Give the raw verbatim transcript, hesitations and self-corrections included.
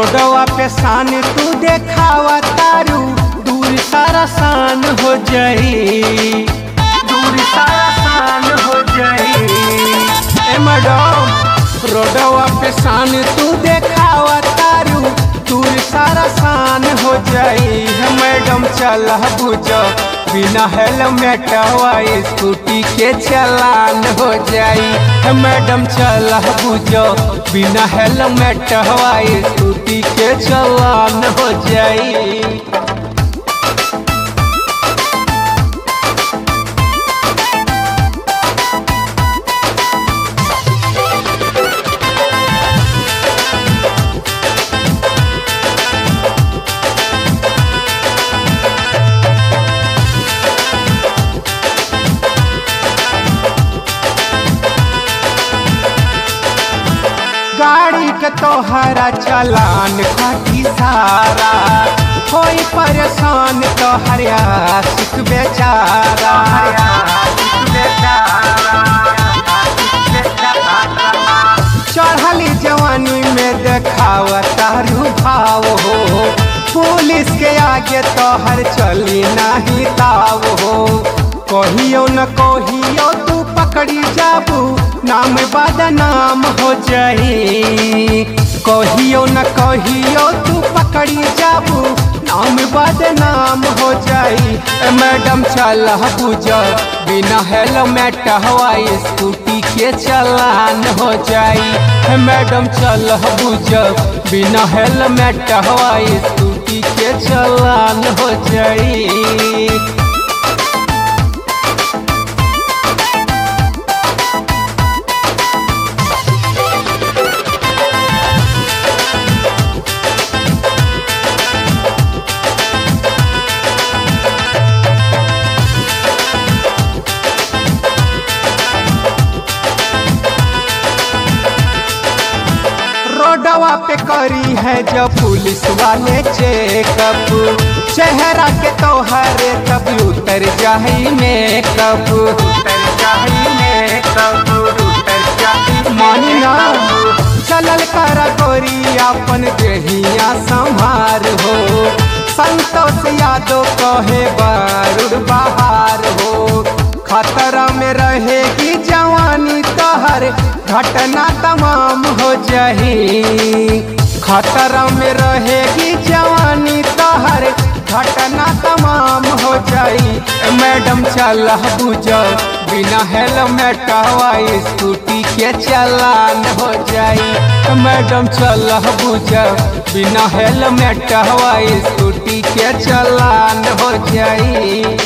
रोडवा पे शान तू देखावा तारू, दूर सारा शान हो जाई, दूर सारा शान हो जाई। ए मैडम रोडवा पे शान तू देखावा तारू, दूर सारा शान हो जाई। मैडम चल बुझो बिना हेलमेट स्कूटी के चलान हो जाई। मैडम चल बुझो बिना हेलमेट स्कूटी के चलान हो जाई। गाड़ी के तोहरा चलान काटी सारा, कोई परेशान तोहर आशिक बेचारा। चढ़ली जवानी में देखावा तारू भाव हो, पुलिस के आगे तोहर चली नहीं ताव हो। कहियो न कहियो तू पकड़ी जाबू, नाम बदनाम हो जाई। कहियो न कहियो तू पकड़ी जाबू, नाम बदनाम हो जाई। मैडम चल बुझो बिना हेलमेट हवाई स्कूटी के चलान हो जाई। मैडम चल बुझो बिना हेलमेट हवाई स्कूटी के चलान हो जाई। रोडवा पे करी है जब पुलिस वाले चेकअप, चेहरा के तोहरे तब उतर जाही मेकअप, उतर जाही मेकअप, उतर जाही मानिया। चलल कर गोरी अपन देहिया संभार हो, संतोष यादव कहे बारूद बहार हो। खतरा में रहेगी जवानी तोहर, घटना तमाम हो जाही। खतरा में रहेगी जवानी तोहर, घटना तमाम हो जाई। मैडम चल बुझो बिना हेलमेट स्कूटी के चलान हो जाई। मैडम चल बुझो बिना हेलमेट स्कूटी के चलान हो जाई।